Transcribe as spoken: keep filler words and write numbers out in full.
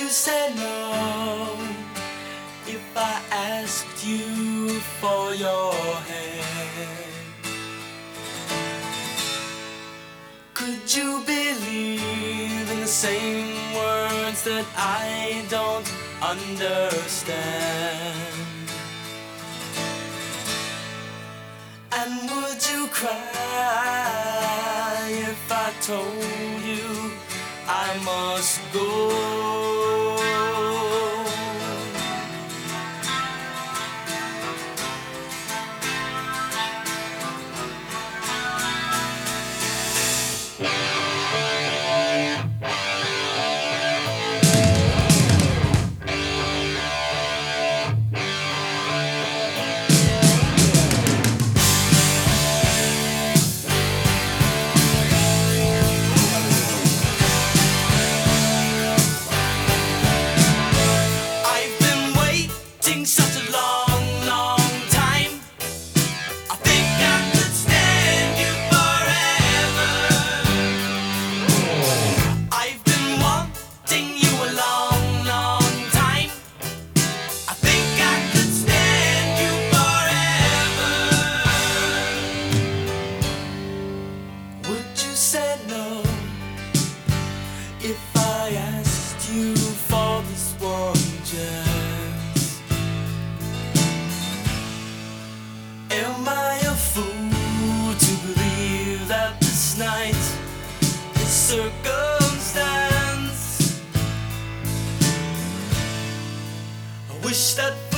say no if I asked you for your hand? Could you believe in the same words that I don't understand? And would you cry if I told you I must go? Such a long, long time. I think I could stand you forever. I've been wanting you a long, long time. I think I could stand you forever. Would you say no if I asked you for this one chance? Am I a fool to believe that this night is circumstance? I wish that